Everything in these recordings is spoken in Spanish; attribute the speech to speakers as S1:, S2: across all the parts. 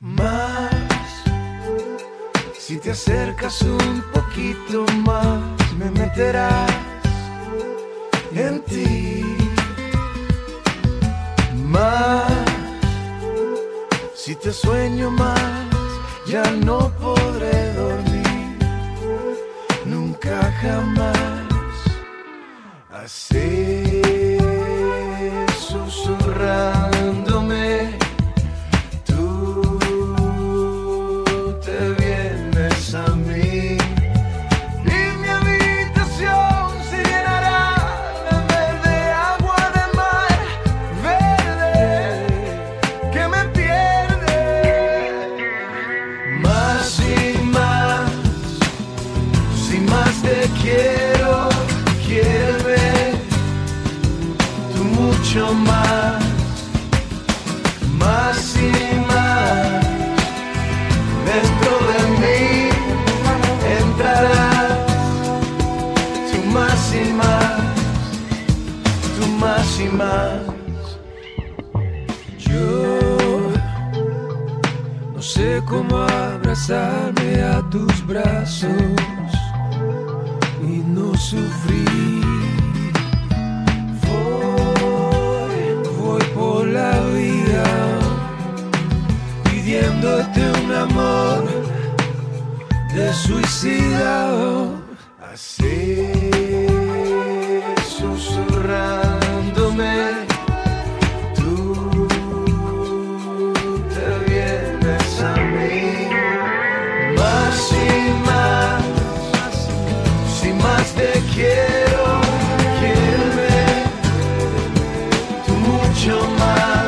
S1: Más, si te acercas un poquito más, me meterás en ti. Más, si te sueño más, ya no podré dormir, nunca jamás. Así, susurrándome, tú te vienes a mí y mi habitación se llenará de agua de mar verde que me pierde. Más y más, si más te quiero, quiéreme tú mucho más. Más y más, dentro de mí entrarás tú más y más, tú más y más. Yo no sé cómo abrazarme a tus brazos y no sufrir. Voy por la vida pidiéndote un amor de suicida. Así, susurrándome, tú te vienes a mí. Más y más, si más te quiero, quiéreme tú mucho más.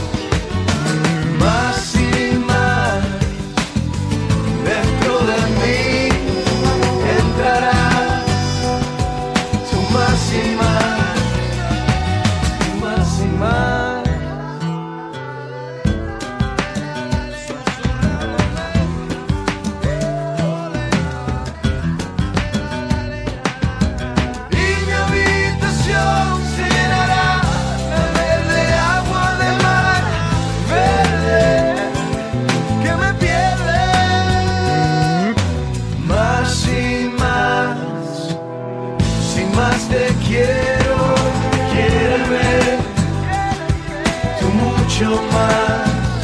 S1: Más y más, dentro de mí entrarás tú más y más, tú más y más. Y mi habitación se llenará de agua de mar verde que me pierde. Más y más, si más te quiero, quiéreme tú mucho más.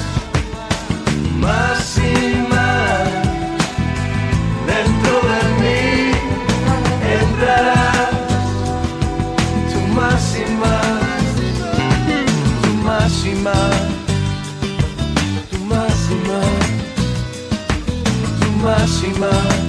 S1: Más y más, dentro de mí entrarás tú más y más, tú más y más, tú más y más, tú más y más.